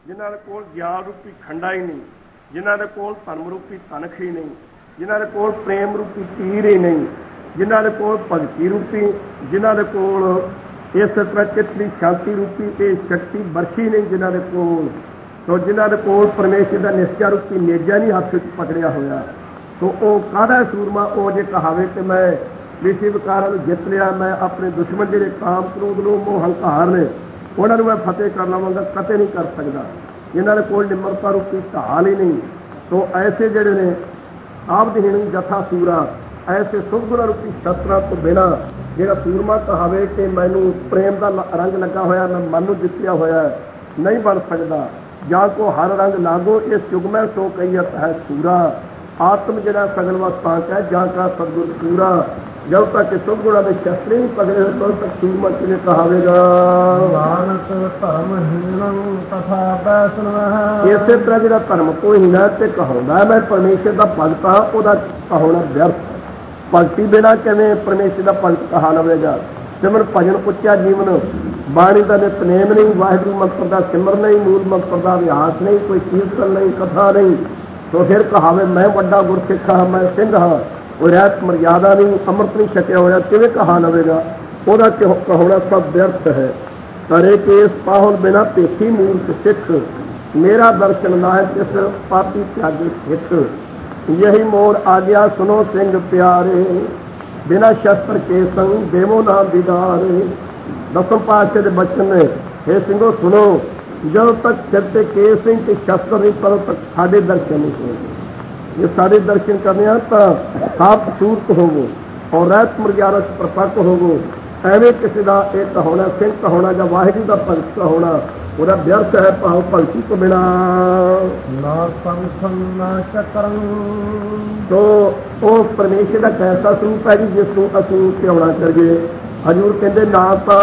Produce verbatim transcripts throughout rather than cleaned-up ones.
ਜਿਨ੍ਹਾਂ ਦੇ ਕੋਲ ਗਿਆਨ ਰੂਪੀ ਖੰਡਾ ਹੀ ਨਹੀਂ, ਜਿਨ੍ਹਾਂ ਦੇ ਕੋਲ ਧਰਮ ਰੂਪੀ ਤਨਖ ਹੀ ਨਹੀਂ, ਜਿਨ੍ਹਾਂ ਦੇ ਕੋਲ ਪ੍ਰੇਮ ਰੂਪੀ ਤੀਰ ਹੀ ਨਹੀਂ, ਜਿਨ੍ਹਾਂ ਦੇ ਕੋਲ ਭਗਤੀ ਰੂਪੀ, ਜਿਨ੍ਹਾਂ ਦੇ ਕੋਲ ਇਸ ਤਰ੍ਹਾਂ ਚਿੱਤ ਦੀ ਸ਼ਾਂਤੀ ਰੂਪੀ ਇਹ ਸ਼ਕਤੀ ਵਰਸ਼ੀ ਨਹੀਂ, ਜਿਨ੍ਹਾਂ ਦੇ ਕੋਲ ਸੋ ਜਿਨ੍ਹਾਂ ਦੇ ਕੋਲ ਪਰਮੇਸ਼ਰ ਦਾ ਨਿਸ਼ਚਾ ਰੂਪੀ ਨੇਜਾ ਨਹੀਂ ਹੱਥ ਵਿੱਚ ਪਕੜਿਆ ਹੋਇਆ, ਸੋ ਉਹ ਕਾਹਦਾ ਸੂਰਮਾ? ਉਹ ਜੇ ਕਹਾਵੇ ਕਿ ਮੈਂ ਵਿਸ਼ੇ ਵਿਕਾਰਾਂ ਨੂੰ ਜਿੱਤ ਲਿਆ, ਮੈਂ ਆਪਣੇ ਦੁਸ਼ਮਣ ਜਿਹੜੇ ਕਾਮ ਕ੍ਰੋਧ ਨੂੰ ਮੋਹ ਹੰਕਾਰ ਨੇ ਉਹਨਾਂ ਨੂੰ ਮੈਂ ਫਤਿਹ ਕਰ ਲਵਾਂਗਾ, ਕਦੇ ਨਹੀਂ ਕਰ ਸਕਦਾ। ਜਿਨ੍ਹਾਂ ਦੇ ਕੋਲ ਨਿਮਰਤਾ ਰੂਪੀ ਢਾਲ ਹੀ ਨਹੀਂ, ਸੋ ਐਸੇ ਜਿਹੜੇ ਨੇ ਆਬਦਹੀਣ ਜਥਾ ਸੂਰਾ, ਐਸੇ ਸੁਖਗੁਣਾ ਰੂਪੀ ਸ਼ਸਤਰਾਂ ਤੋਂ ਬਿਨਾਂ ਜਿਹੜਾ ਸੂਰਮਾ ਕਹਾਵੇ ਕਿ ਮੈਨੂੰ ਪ੍ਰੇਮ ਦਾ ਰੰਗ ਲੱਗਾ ਹੋਇਆ, ਮੈਂ ਮਨ ਨੂੰ ਜਿੱਤਿਆ ਹੋਇਆ, ਨਹੀਂ ਬਣ ਸਕਦਾ। ਜਾਂ ਕੋ ਹਰ ਰੰਗ ਲਾਗੋ ਇਸ ਯੁਗ ਮੈਂ ਸੋ ਕਹੀਅਤ ਹੈ ਸੂਰਾ, ਆਤਮ ਜਿਹੜਾ ਸਗਲ ਵਸਤਾਂਕ ਹੈ ਜਾਂ ਕਾ ਸਤਿਗੁਰ ਪੂਰਾ। ਜਦ ਤੱਕ ਸੁਖਗੁਣਾ ਦੇ ਸ਼ਸਤਰ ਨਹੀਂ ਪਕੜੇ ਹੋਏ ਤਦ ਤੱਕ ਸੂਰਮਾ ਕਿਵੇਂ ਕਹਾਵੇਗਾ? ਨਾਨਕ ਧਰਮਹੀਣ ਤਥਾ ਵੈਸ਼ਨਵ। ਇਸੇ ਤਰ੍ਹਾਂ ਜਿਹੜਾ ਧਰਮ ਤੋਂ ਹੀਣਾ ਤੇ ਕਹਾਉਂਦਾ ਮੈਂ ਪਰਮੇਸ਼ਰ ਦਾ ਭਗਤ ਹਾਂ, ਉਹਦਾ ਕਹਾਉਣਾ ਵਿਅਰਥ। ਭਗਤੀ ਬਿਨਾਂ ਕਿਵੇਂ ਪਰਮੇਸ਼ਰ ਦਾ ਭਗਤ ਕਹਾ ਲਵੇਗਾ? ਸਿਮਰਨ ਭਜਨ ਉੱਚਾ ਜੀਵਨ, ਬਾਣੀ ਦਾ ਨਿਤਨੇਮ ਨਹੀਂ, ਵਾਹਿਗੁਰੂ ਮੰਤਰ ਦਾ ਸਿਮਰਨ ਨਹੀਂ, ਮੂਲ ਮੰਤਰ ਦਾ ਅਭਿਆਸ ਨਹੀਂ, ਕੋਈ ਕੀਰਤਨ ਨਹੀਂ, ਕਥਾ ਨਹੀਂ, ਸੋ ਫਿਰ ਕਹਾਵੇ ਮੈਂ ਵੱਡਾ ਗੁਰਸਿੱਖ ਹਾਂ, ਮੈਂ ਸਿੰਘ ਹਾਂ, ਉਹ ਰਹਿਤ ਮਰਿਆਦਾ ਨਹੀਂ, ਅੰਮ੍ਰਿਤ ਨਹੀਂ ਛਕਿਆ ਹੋਇਆ, ਕਿਵੇਂ ਕਹਾ ਲਵੇਗਾ? ਉਹਦਾ ਕਹਾਉਣਾ ਸਭ ਵਿਅਰਥ ਹੈ। ਕਰੇ ਕੇਸ ਪਾਹੁਲ ਬਿਨਾ ਭੇਖੀ ਮੂਰਖ ਸਿੱਖ, ਮੇਰਾ ਦਰਸ਼ਨ ਨਾ ਹੈ ਕਿਸ ਪਾਪੀ ਤਿਆਗੇ ਸਿੱਖ। यही मोर आज्ञा सुनो सिंह प्यारे, बिना शस्त्र के संग देवो ना दीदारे। दसम पातशाह के बचन ने हे सिंहो सुनो, जब तक सिर ते केस नहीं ते शस्त्र नहीं, तब तक साढ़े दर्शन नहीं होंगे। जे साढ़े दर्शन करने तो साफ सूरत होवो और रहत मर्यादा प्रपक् होवो। एवं किसी का एक होना सिंह कहाना या वाहिगुरू का भगत कहाना ਉਹਦਾ ਵਿਅਰਥ ਹੈ। ਭਾਵ ਭਗਤੀ ਤੋਂ ਬਿਨਾਂ ਨਾ ਸੰਖੰ ਨਾ ਚੱਕਰੰ। ਤੋ ਉਹ ਪਰਮੇਸ਼ਰ ਦਾ ਕੈਸਾ ਸਰੂਪ ਹੈ ਜੀ ਜਿਸ ਨੂੰ ਅਸੀਂ ਧਿਆਉਣਾ ਕਰੀਏ। ਹਜ਼ੂਰ ਕਹਿੰਦੇ ਨਾ ਤਾਂ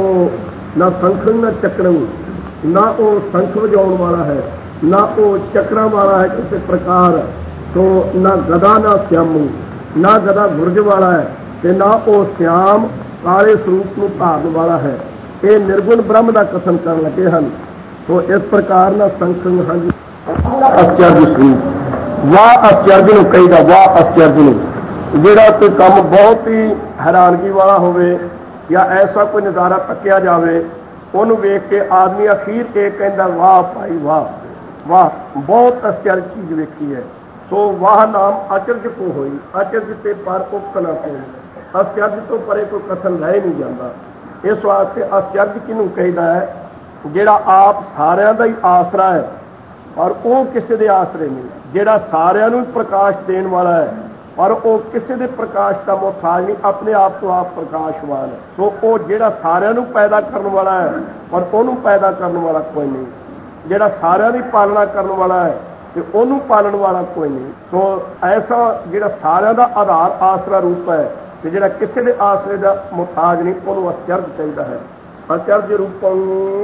ਉਹ ਨਾ ਸੰਖੰ ਨਾ ਚੱਕਰੰ, ਨਾ ਉਹ ਸੰਖ ਵਜਾਉਣ ਵਾਲਾ ਹੈ, ਨਾ ਉਹ ਚੱਕਰਾਂ ਵਾਲਾ ਹੈ ਕਿਸੇ ਪ੍ਰਕਾਰ, ਤੋ ਨਾ ਗਦਾ ਨਾ ਸਿਆਮੂ, ਨਾ ਗਦਾ ਗੁਰਜ ਵਾਲਾ ਹੈ ਤੇ ਨਾ ਉਹ ਸਿਆਮ ਕਾਲੇ ਸਰੂਪ ਨੂੰ ਧਾਰਨ ਵਾਲਾ ਹੈ। ਇਹ ਨਿਰਗੁਣ ਬ੍ਰਹਮ ਦਾ ਕਥਨ ਕਰਨ ਲੱਗੇ ਹਨ। ਸੋ ਇਸ ਪ੍ਰਕਾਰ ਨਾਲ ਸੰਖੰ ਹਾਂਜੀ ਅਚਰਜ ਸਰੂਪ। ਵਾਹ ਅਚਰਜ ਨੂੰ ਕਹੀਦਾ, ਵਾਹ ਅਚਰਜ ਨੂੰ। ਜਿਹੜਾ ਕੋਈ ਕੰਮ ਬਹੁਤ ਹੀ ਹੈਰਾਨਗੀ ਵਾਲਾ ਹੋਵੇ ਜਾਂ ਐਸਾ ਕੋਈ ਨਜ਼ਾਰਾ ਤੱਕਿਆ ਜਾਵੇ, ਉਹਨੂੰ ਵੇਖ ਕੇ ਆਦਮੀ ਅਖੀਰ ਕੇ ਕਹਿੰਦਾ ਵਾਹ ਭਾਈ ਵਾਹ ਵਾਹ, ਬਹੁਤ ਅਚਰਜ ਚੀਜ਼ ਵੇਖੀ ਹੈ। ਸੋ ਵਾਹ ਨਾਮ ਅਚਰਜ ਕੋ ਹੋਈ, ਅਚਰਜ ਤੇ ਪਰ ਉਕਤ ਨਾ ਹੋਈ। ਅਚਰਜ ਤੋਂ ਪਰੇ ਕੋਈ ਕਥਨ ਲੈ ਨਹੀਂ ਜਾਂਦਾ। ਇਸ ਵਾਸਤੇ ਅਚਰਜ ਕਿਹਨੂੰ ਕਹਿੰਦਾ ਹੈ? ਜਿਹੜਾ ਆਪ ਸਾਰਿਆਂ ਦਾ ਹੀ ਆਸਰਾ ਹੈ ਪਰ ਉਹ ਕਿਸੇ ਦੇ ਆਸਰੇ ਨਹੀਂ, ਜਿਹੜਾ ਸਾਰਿਆਂ ਨੂੰ ਪ੍ਰਕਾਸ਼ ਦੇਣ ਵਾਲਾ ਹੈ ਪਰ ਉਹ ਕਿਸੇ ਦੇ ਪ੍ਰਕਾਸ਼ ਦਾ ਮੁਹਤਾਜ ਨਹੀਂ, ਆਪਣੇ ਆਪ ਤੋਂ ਆਪ ਪ੍ਰਕਾਸ਼ਵਾਨ ਹੈ। ਸੋ ਉਹ ਜਿਹੜਾ ਸਾਰਿਆਂ ਨੂੰ ਪੈਦਾ ਕਰਨ ਵਾਲਾ ਹੈ ਪਰ ਉਹਨੂੰ ਪੈਦਾ ਕਰਨ ਵਾਲਾ ਕੋਈ ਨਹੀਂ, ਜਿਹੜਾ ਸਾਰਿਆਂ ਦੀ ਪਾਲਣਾ ਕਰਨ ਵਾਲਾ ਹੈ ਤੇ ਉਹਨੂੰ ਪਾਲਣ ਵਾਲਾ ਕੋਈ ਨਹੀਂ। ਸੋ ਐਸਾ ਜਿਹੜਾ ਸਾਰਿਆਂ ਦਾ ਆਧਾਰ ਆਸਰਾ ਰੂਪ ਹੈ ਤੇ ਜਿਹੜਾ ਕਿਸੇ ਦੇ ਆਸਰੇ ਦਾ ਮੁਹਤਾਜ ਨਹੀਂ, ਉਹਨੂੰ ਅਚਰਜ ਚਾਹੀਦਾ ਹੈ। ਅਚਰਜ ਰੂਪੰ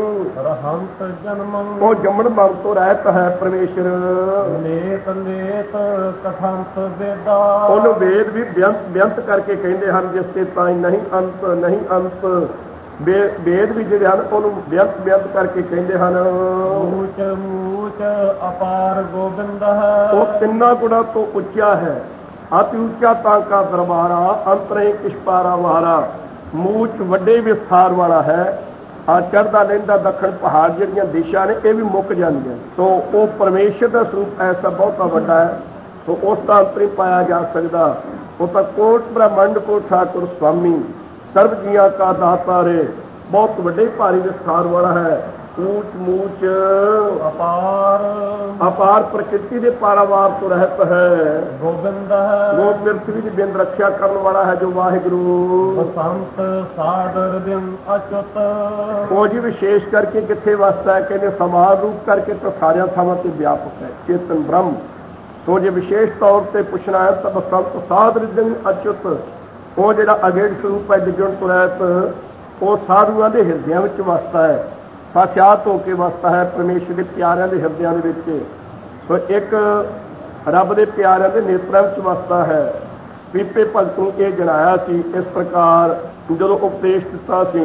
ਰਹੰਤ ਜਨਮੰ, ਉਹ ਜੰਮਣ ਮਰਨ ਤੋਂ ਰਹਿਤ ਹੈ ਪਰਮੇਸ਼ਰ। ਨੇਤ ਨੇਤ ਕਥੰਤ ਵੇਦਾ, ਉਹਨੂੰ ਵੇਦ ਵੀ ਬੇਅੰਤ ਬੇਅੰਤ ਕਰਕੇ ਕਹਿੰਦੇ ਹਨ, ਜਿਸ ਤੇ ਤਾਂ ਨਹੀਂ ਅੰਤ ਨਹੀਂ ਅੰਤ। ਵੇਦ ਵੀ ਜਿਹੜੇ ਹਨ ਉਹਨੂੰ ਬੇਅੰਤ ਬੇਅੰਤ ਕਰਕੇ ਕਹਿੰਦੇ ਹਨ। ਮੂਚ ਮੂਚ ਅਪਾਰ ਗੋਬਿੰਦ ਹੈ, ਉਹ ਤਿੰਨਾਂ ਗੁਣਾਂ ਤੋਂ ਉੱਚਾ ਹੈ। ਅਤਿ ਉੱਚਾ ਤਾਂ ਕਾ ਦਰਬਾਰਾ, ਅੰਤਰੇ ਕਿਸ਼ਪਾਰਾ ਵਾਰਾ। ਮੂਚ ਵੱਡੇ ਵਿਸਥਾਰ ਵਾਲਾ ਹੈ। ਆ ਚੜ੍ਹਦਾ ਲਹਿੰਦਾ ਦੱਖਣ ਪਹਾੜ ਜਿਹੜੀਆਂ ਦਿਸ਼ਾ ਨੇ ਇਹ ਵੀ ਮੁੱਕ ਜਾਂਦੀਆਂ। ਸੋ ਉਹ ਪਰਮੇਸ਼ਰ ਦਾ ਸਰੂਪ ਐਸਾ ਬਹੁਤਾ ਵੱਡਾ ਹੈ, ਸੋ ਉਸ ਦਾ ਅੰਤਰ ਹੀ ਪਾਇਆ ਜਾ ਸਕਦਾ। ਉਹ ਤਾਂ ਕੋਟ ਬ੍ਰਹਮੰਡ ਕੋ ਠਾਕੁਰ ਸੁਆਮੀ, ਸਰਬ ਜੀਆਂ ਕਾ ਦਾਤਾ ਰੇ। ਬਹੁਤ ਵੱਡੇ ਭਾਰੀ ਵਿਸਥਾਰ ਵਾਲਾ ਹੈ। ਊਚ ਮੂਚ ਅਪਾਰ ਅਪਾਰ ਪ੍ਰਕਿਰਤੀ ਦੇ ਪਾਰਾਵਾਰ ਤੋਂ ਰਹਿਤ ਹੈ। ਗੋਬਿੰਦ ਹੈ, ਉਹ ਪ੍ਰਿਥਵੀ ਦੀ ਬਿੰਦ ਰੱਖਿਆ ਕਰਨ ਵਾਲਾ ਹੈ ਜੋ ਵਾਹਿਗੁਰੂ। ਬਸੰਤ ਸਾਦਰ ਦਿਨ ਅਚੁੱਤ, ਉਹ ਜੀ ਵਿਸ਼ੇਸ਼ ਕਰਕੇ ਕਿੱਥੇ ਵਸਦਾ ਹੈ? ਕਹਿੰਦੇ ਸਮਾਨ ਰੂਪ ਕਰਕੇ ਤਾਂ ਸਾਰਿਆਂ ਥਾਵਾਂ ਤੇ ਵਿਆਪਕ ਹੈ, ਚੇਤਨ ਬ੍ਰਹਮ। ਸੋ ਜੇ ਵਿਸ਼ੇਸ਼ ਤੌਰ ਤੇ ਪੁੱਛਣਾ ਹੈ ਤਾਂ ਬਸੰਤ ਸਾਦਰ ਦਿਨ ਅਚੁੱਤ, ਉਹ ਜਿਹੜਾ ਅਗੇੜ ਸਰੂਪ ਹੈ ਦਿਗਣ ਤੋਂ ਰਹਿਤ, ਉਹ ਸਾਧੂਆਂ ਦੇ ਹਿਰਦਿਆਂ ਵਿੱਚ ਵਸਦਾ ਹੈ, ਸਾਖਿਆਤ ਹੋ ਕੇ ਵਸਦਾ ਹੈ ਪਰਮੇਸ਼ਰ ਦੇ ਪਿਆਰਿਆਂ ਦੇ ਹਿਰਦਿਆਂ ਦੇ ਵਿੱਚ। ਸੋ ਇੱਕ ਰੱਬ ਦੇ ਪਿਆਰਿਆਂ ਦੇ ਨੇਤਰਾਂ ਵਿੱਚ ਵਸਦਾ ਹੈ। ਪੀਪੇ ਭਗਤ ਨੂੰ ਇਹ ਜਣਾਇਆ ਸੀ ਇਸ ਪ੍ਰਕਾਰ ਜਦੋਂ ਉਪਦੇਸ਼ ਦਿੱਤਾ ਸੀ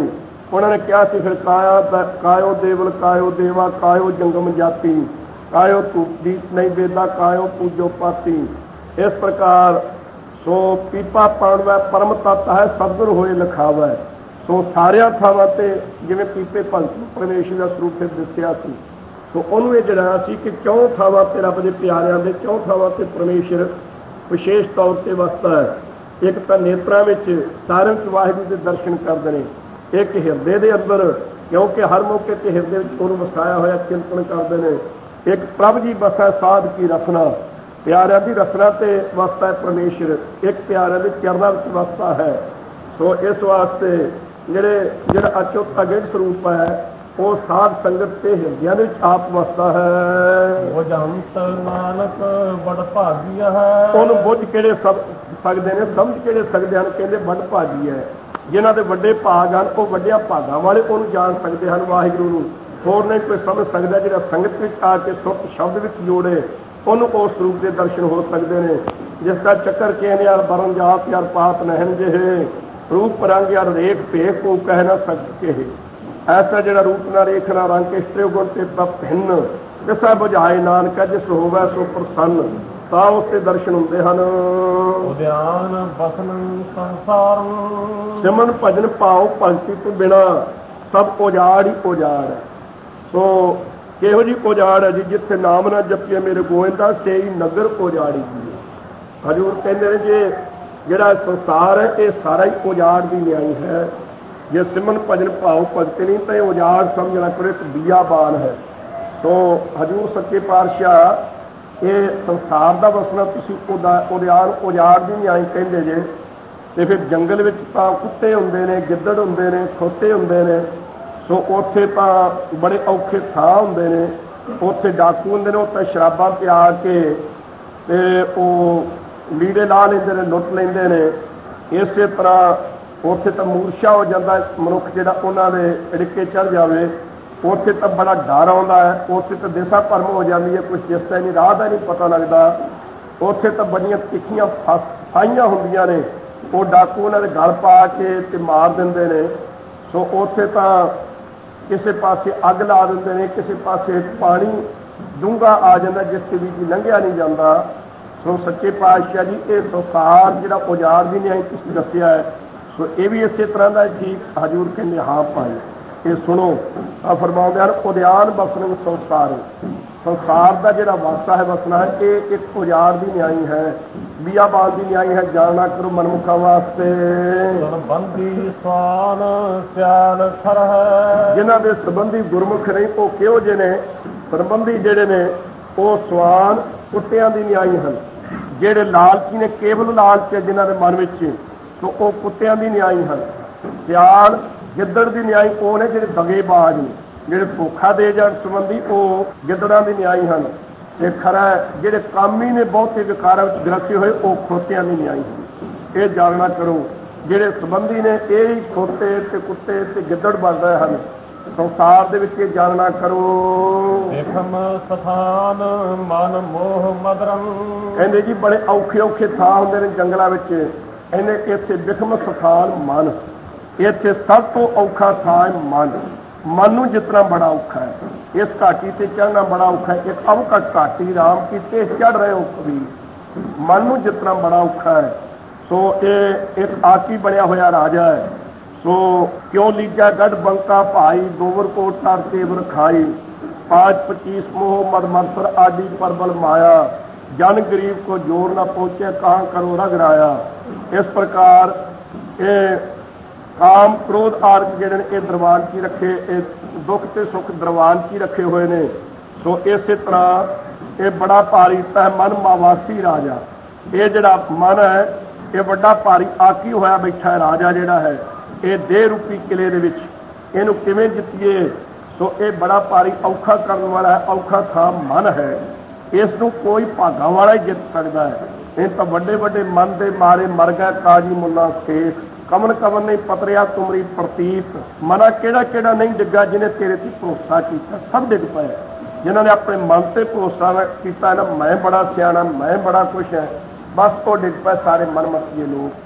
ਉਹਨਾਂ ਨੇ ਕਿਹਾ ਸੀ ਫਿਰ ਕਾਇਆ ਕਾਇਓ ਦੇਵਲ ਕਾਇਓ ਦੇਵਾ ਕਾਇਓ ਜੰਗਮ ਜਾਤੀ ਕਾਇਓ ਤੂਪ ਨਹੀਂ ਵੇਦਾ ਕਾਇਓ ਪੂਜੋ ਪਾਤੀ। ਇਸ ਪ੍ਰਕਾਰ ਸੋ ਪੀਪਾ ਪਾਣਵਾ ਪਰਮ ਤੱਤ ਹੈ ਸਤਿਗੁਰ ਹੋਏ ਲਿਖਾਵਾ। ਸੋ ਸਾਰਿਆਂ ਥਾਵਾਂ ਤੇ ਜਿਵੇਂ ਪੀਪੇ ਭਗਤ ਪਰਮੇਸ਼ਰ ਦਾ ਸਰੂਪ ਦੱਸਿਆ ਸੀ, ਸੋ ਉਹਨੂੰ ਇਹ ਜਣਾਇਆ ਸੀ ਕਿ ਚੌਂ ਥਾਵਾਂ ਤੇ ਰੱਬ ਦੇ ਪਿਆਰਿਆਂ ਦੇ ਚੌਂ ਥਾਵਾਂ ਤੇ ਪਰਮੇਸ਼ਰ ਵਿਸ਼ੇਸ਼ ਤੌਰ ਤੇ ਵਸਦਾ ਹੈ। ਇੱਕ ਤਾਂ ਨੇਤਰਾਂ ਵਿੱਚ ਸਾਰਿਆਂ ਚ ਵਾਹਿਗੁਰੂ ਦੇ ਦਰਸ਼ਨ ਕਰਦੇ ਨੇ, ਇੱਕ ਹਿਰਦੇ ਦੇ ਅੰਦਰ ਕਿਉਂਕਿ ਹਰ ਮੌਕੇ ਤੇ ਹਿਰਦੇ ਵਿੱਚ ਉਹਨੂੰ ਵਸਾਇਆ ਹੋਇਆ ਚਿੰਤਨ ਕਰਦੇ ਨੇ। ਇੱਕ ਪ੍ਰਭ ਜੀ ਬਸਾ ਸਾਧ ਕੀ ਰਸਨਾ, ਪਿਆਰਿਆਂ ਦੀ ਰਸਨਾ ਤੇ ਵਸਦਾ ਹੈ ਪਰਮੇਸ਼ਰ, ਇੱਕ ਪਿਆਰਿਆਂ ਦੇ ਚਰਨਾਂ ਵਿੱਚ ਵਸਦਾ ਹੈ। ਸੋ ਇਸ ਵਾਸਤੇ ਜਿਹੜੇ ਜਿਹੜਾ ਅਚੁੱਤ ਅਗੇੜ ਸਰੂਪ ਹੈ ਉਹ ਸਾਧ ਸੰਗਤ ਤੇ ਹਿਰਦਿਆਂ ਦੇ ਵਿੱਚ ਆਪ ਵਸਦਾ ਹੈ। ਉਹ ਜੰਤ ਨਾਨਕ ਬੜ ਭਾਗੀਆ ਹੈ। ਉਹਨੂੰ ਬੁੱਝ ਕਿਹੜੇ ਸਭ ਸਕਦੇ ਨੇ, ਸਮਝ ਕਿਹੜੇ ਸਕਦੇ ਹਨ, ਕਹਿੰਦੇ ਬੜ ਭਾਗੀ ਹੈ। ਜਿਨ੍ਹਾਂ ਦੇ ਵੱਡੇ ਭਾਗ ਹਨ ਉਹ ਵੱਡਿਆਂ ਭਾਗਾਂ ਵਾਲੇ ਉਹਨੂੰ ਜਾਣ ਸਕਦੇ ਹਨ ਵਾਹਿਗੁਰੂ ਨੂੰ। ਹੋਰ ਨਹੀਂ ਕੋਈ ਸਮਝ ਸਕਦਾ। ਜਿਹੜਾ ਸੰਗਤ ਵਿੱਚ ਆ ਕੇ ਸੁੱਖ ਸ਼ਬਦ ਵਿੱਚ ਜੋੜੇ ਉਹਨੂੰ ਉਸ ਸਰੂਪ ਦੇ ਦਰਸ਼ਨ ਹੋ ਸਕਦੇ ਨੇ। ਜਿਸ ਦਾ ਚੱਕਰ ਕਹਿੰਦੇ ਯਾਰ ਬਰਨ ਜਾਤ ਯਾਰ ਪਾਤ ਨਹਿਣ ਜਿਹੇ ਰੂਪ ਰੰਗ ਯਾਰ ਰੇਖ ਭੇਖ ਕੋ ਕਹਿ ਨਾ ਸਕੇ। ਐਸਾ ਜਿਹੜਾ ਰੂਪ ਨਾ ਰੇਖ ਨਾ ਰੰਗ ਇਸਤੇ ਗੁਣ ਤੇ ਤਪ ਭਿੰਨ ਕਿਸਾ ਬੁਝਾਏ ਨਾਨਕਾ ਜਿਸ ਹੋਵੇ ਸੋ ਪ੍ਰਸੰਨ, ਤਾਂ ਉਸਦੇ ਦਰਸ਼ਨ ਹੁੰਦੇ ਹਨ। ਉਦਿਆਨ ਬਸਨ ਸੰਸਾਰ ਸਿਮਰਨ ਭਜਨ ਭਾਉ ਭਗਤੀ ਤੋਂ ਬਿਨਾ ਸਭ ਉਜਾੜ ਹੀ ਉਜਾੜ ਹੈ। ਸੋ ਕਿਹੋ ਜੀ ਉਜਾੜ ਹੈ ਜੀ, ਜਿੱਥੇ ਨਾਮ ਨਾ ਜਪੀਏ ਮੇਰੇ ਗੋਇੰਦਾ ਸੇਈ ਨਗਰ ਉਜਾੜੀ ਜੀ। ਹਜ਼ੂਰ ਕਹਿੰਦੇ ਨੇ ਜੇ ਜਿਹੜਾ ਸੰਸਾਰ ਹੈ ਇਹ ਸਾਰਾ ਹੀ ਉਜਾੜ ਦੀ ਨਿਆਈ ਹੈ। ਜੇ ਸਿਮਰਨ ਭਜਨ ਭਾਉ ਭਗਤੀ ਨਹੀਂ ਤਾਂ ਇਹ ਉਜਾੜ ਸਮਝਣਾ ਕਰੋ ਇੱਕ ਬੀਆਬਾਨ ਹੈ। ਸੋ ਹਜ਼ੂਰ ਸੱਚੇ ਪਾਤਸ਼ਾਹ ਇਹ ਸੰਸਾਰ ਦਾ ਵਸਣਾ ਤੁਸੀਂ ਉਹਦਾ ਉਦਿਆਨ ਉਜਾੜ ਦੀ ਨਿਆਈ ਕਹਿੰਦੇ ਜੇ। ਤੇ ਫਿਰ ਜੰਗਲ ਵਿੱਚ ਤਾਂ ਕੁੱਤੇ ਹੁੰਦੇ ਨੇ, ਗਿੱਦੜ ਹੁੰਦੇ ਨੇ, ਖੋਤੇ ਹੁੰਦੇ ਨੇ। ਸੋ ਉੱਥੇ ਤਾਂ ਬੜੇ ਔਖੇ ਥਾਂ ਹੁੰਦੇ ਨੇ, ਉੱਥੇ ਡਾਕੂ ਹੁੰਦੇ ਨੇ, ਉੱਥੇ ਸ਼ਰਾਬਾਂ ਪਿਆ ਕੇ ਤੇ ਉਹ ਲੀੜੇ ਲਾ ਲੈਂਦੇ ਨੇ, ਲੁੱਟ ਲੈਂਦੇ ਨੇ। ਇਸੇ ਤਰ੍ਹਾਂ ਉੱਥੇ ਤਾਂ ਮੂਰਛਾ ਹੋ ਜਾਂਦਾ ਮਨੁੱਖ ਜਿਹੜਾ ਉਹਨਾਂ ਦੇ ਅੜਿੱਕੇ ਚੜ੍ਹ ਜਾਵੇ। ਉੱਥੇ ਤਾਂ ਬੜਾ ਡਰ ਆਉਂਦਾ ਹੈ, ਉੱਥੇ ਤਾਂ ਦਿਸ਼ਾ ਭਰਮ ਹੋ ਜਾਂਦੀ ਹੈ, ਕੁਛ ਦਿਸਦਾ ਨਹੀਂ, ਰਾਹ ਦਾ ਨਹੀਂ ਪਤਾ ਲੱਗਦਾ। ਉੱਥੇ ਤਾਂ ਬੜੀਆਂ ਤਿੱਖੀਆਂ ਫਾਈਆਂ ਹੁੰਦੀਆਂ ਨੇ, ਉਹ ਡਾਕੂ ਉਹਨਾਂ ਦੇ ਗਲ ਪਾ ਕੇ ਤੇ ਮਾਰ ਦਿੰਦੇ ਨੇ। ਸੋ ਉੱਥੇ ਤਾਂ ਕਿਸੇ ਪਾਸੇ ਅੱਗ ਲਾ ਦਿੰਦੇ ਨੇ, ਕਿਸੇ ਪਾਸੇ ਪਾਣੀ ਡੂੰਘਾ ਆ ਜਾਂਦਾ ਜਿਸ ਤੇ ਵੀ ਲੰਘਿਆ ਨਹੀਂ ਜਾਂਦਾ। ਸੋ ਸੱਚੇ ਪਾਤਸ਼ਾਹ ਜੀ ਇਹ ਸੰਸਾਰ ਜਿਹੜਾ ਉਜਾੜ ਦੀ ਨਿਆਈ ਤੁਸੀਂ ਦੱਸਿਆ ਹੈ, ਸੋ ਇਹ ਵੀ ਇਸੇ ਤਰ੍ਹਾਂ ਦਾ ਠੀਕ ਹਜ਼ੂਰ ਕਹਿੰਦੇ ਹਾਂ ਭਾਈ ਇਹ ਸੁਣੋ। ਆ ਫਰਮਾਉਂਦੇ ਹਨ ਉਦਿਆਨ ਬਸਨ ਸੰਸਾਰ, ਸੰਸਾਰ ਦਾ ਜਿਹੜਾ ਵਾਸਾ ਹੈ ਵਸਣਾ ਹੈ ਇਹ ਇੱਕ ਉਜਾੜ ਦੀ ਨਿਆਈ ਹੈ, ਬੀਆਬਾਨ ਦੀ ਨਿਆਈ ਹੈ। ਜਾਣਨਾ ਕਰੋ ਮਨਮੁਖਾਂ ਵਾਸਤੇ ਸੰਬੰਧੀ ਸਵਾਨ ਸਿਆਲ ਖਰ ਹੈ। ਜਿਨ੍ਹਾਂ ਦੇ ਸੰਬੰਧੀ ਗੁਰਮੁਖ ਨਹੀਂ ਉਹ ਕਿਹੋ ਜਿਹੇ ਨੇ? ਸੰਬੰਧੀ ਜਿਹੜੇ ਨੇ ਉਹ ਸਵਾਨ ਕੁੱਤਿਆਂ ਦੀ ਨਿਆਈ ਹਨ। ਜਿਹੜੇ ਲਾਲਚੀ ਨੇ, ਕੇਵਲ ਲਾਲਚ ਹੈ ਜਿਨ੍ਹਾਂ ਦੇ ਮਨ ਵਿੱਚ, ਸੋ ਉਹ ਕੁੱਤਿਆਂ ਦੀ ਨਿਆਈ ਹਨ। ਸਿਆਲ ਗਿੱਦੜ ਦੀ ਨਿਆਈ ਉਹ ਨੇ ਜਿਹੜੇ ਦਗੇਬਾਜ਼ ਨੇ, ਜਿਹੜੇ ਧੋਖਾ ਦੇ ਜਾਣ ਸੰਬੰਧੀ ਉਹ ਗਿੱਦੜਾਂ ਦੀ ਨਿਆਈ ਹਨ। ਤੇ ਖਰਾ ਜਿਹੜੇ ਕਾਮੀ ਨੇ ਬਹੁਤੇ ਵਿਕਾਰਾਂ ਵਿੱਚ ਗ੍ਰਸਤੇ ਹੋਏ ਉਹ ਖੋਤਿਆਂ ਦੀ ਨਿਆਈ ਹਨ। ਇਹ ਜਾਣਨਾ ਕਰੋ ਜਿਹੜੇ ਸੰਬੰਧੀ ਨੇ ਇਹ ਹੀ ਖੋਤੇ ਤੇ ਕੁੱਤੇ ਤੇ ਗਿੱਦੜ ਬਣ ਰਹੇ ਹਨ ਸੰਸਾਰ ਦੇ ਵਿੱਚ। ਇਹ ਜਾਣਨਾ ਕਰੋ ਵੇਖਮ ਸਥਾਨ ਮਨ ਮੋਹ ਮਦਰੰ, ਕਹਿੰਦੇ ਜੀ ਬੜੇ ਔਖੇ ਔਖੇ ਥਾਂ ਹੁੰਦੇ ਨੇ ਜੰਗਲਾਂ ਵਿੱਚ। ਇਹਨੇ ਇੱਥੇ ਵਿਖਮ ਸਥਾਨ ਮਨ, ਇੱਥੇ ਸਭ ਤੋਂ ਔਖਾ ਥਾਂ ਹੈ ਮਨ। ਮਨ ਨੂੰ ਜਿਤਨਾ ਬੜਾ ਔਖਾ ਹੈ, ਇਸ ਘਾਟੀ ਤੇ ਚੜ੍ਹਨਾ ਬੜਾ ਔਖਾ ਹੈ। ਇੱਕ ਅਵਕਟ ਘਾਟੀ ਰਾਮ ਕੀਤੇ ਚੜ੍ਹ ਰਹੇ ਹੋ ਕਬੀਰ, ਮਨ ਨੂੰ ਜਿਤਨਾ ਬੜਾ ਔਖਾ ਹੈ। ਸੋ ਇਹ ਇੱਕ ਆਕੀ ਬਣਿਆ ਹੋਇਆ ਰਾਜਾ ਹੈ। ਸੋ ਕਿਉਂ ਲੀਜਾ ਗੜ ਬੰਕਾ ਭਾਈ ਦੋਵਰ ਕੋਟ ਤਰ ਤੇਵਰ ਖਾਈ ਪਾँच पच्चीस मोह मद मत्सर आदि परबल माया जन गरीब को जोर न पहुंचे कहाँ करो रगड़ाया। इस प्रकार ये काम क्रोध आर्ग ਜਿਹੜੇ ਇਹ ਦਰਬਾਨ ਕੀ ਰੱਖੇ, ਇਹ ਦੁੱਖ ਤੇ ਸੁੱਖ ਦਰਬਾਨ ਕੀ ਰੱਖੇ ਹੋਏ ਨੇ। ਸੋ ਇਸੇ ਤਰ੍ਹਾਂ ਇਹ ਬੜਾ ਭਾਰੀ ਹੈ ਮਨ ਮਾਵਾਸੀ ਰਾਜਾ। ਇਹ ਜਿਹੜਾ ਮਨ ਹੈ ਇਹ ਵੱਡਾ ਭਾਰੀ ਆਕੀ ਹੋਇਆ ਬੈਠਾ ਹੈ ਰਾਜਾ ਜਿਹੜਾ ਹੈ ਇਹ ਦੇਹ ਰੂਪੀ ਕਿਲੇ ਦੇ ਵਿੱਚ। ਇਹਨੂੰ ਕਿਵੇਂ ਜਿੱਤੀਏ? ਸੋ ਇਹ ਬੜਾ ਭਾਰੀ ਔਖਾ ਕਰਨ ਵਾਲਾ ਹੈ, ਔਖਾ ਥਾਂ ਮਨ ਹੈ। ਇਸ ਨੂੰ ਕੋਈ ਭਾਗਾਂ ਵਾਲਾ ਹੀ ਜਿੱਤ ਸਕਦਾ ਹੈ। ਇਹ ਤਾਂ ਵੱਡੇ ਵੱਡੇ ਮਨ ਦੇ ਮਾਰੇ ਮਰ ਗਿਆ ਕਾਜੀ ਮੁੱਲਾ ਸੇਖ, ਕਮਨ ਕਮਨ ਨਹੀਂ ਪਤਰਿਆ ਤੁਮਰੀ ਪ੍ਰਤੀਤ। ਮਨਾ ਕਿਹੜਾ ਕਿਹੜਾ ਨਹੀਂ ਡਿੱਗਾ ਜਿਹਨੇ ਤੇਰੇ ਤੇ ਭਰੋਸਾ ਕੀਤਾ, ਸਭ ਡਿੱਗ ਪਏ। ਜਿਨ੍ਹਾਂ ਨੇ ਆਪਣੇ ਮਨ ਤੇ ਭਰੋਸਾ ਕੀਤਾ ਨਾ ਮੈਂ ਬੜਾ ਸਿਆਣਾ, ਮੈਂ ਬੜਾ ਕੁਛ ਹੈ, ਬਸ ਉਹ ਡਿੱਗ ਪਏ ਸਾਰੇ ਮਨਮਤੀਏ ਲੋਕ।